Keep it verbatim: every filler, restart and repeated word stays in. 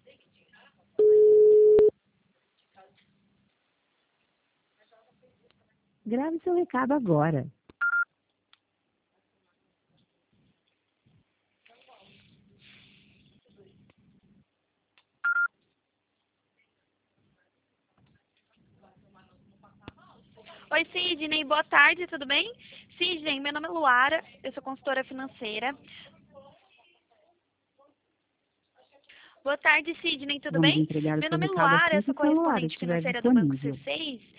Grave seu recado agora. Oi, Sidney, boa tarde, tudo bem? Sidney, meu nome é Luara, eu sou consultora financeira. Boa tarde, Sidney, tudo Vamos bem? entregar o Meu seu nome é recado Luara, assim eu que sou o celular correspondente estiver financeira do Banco C disponível. seis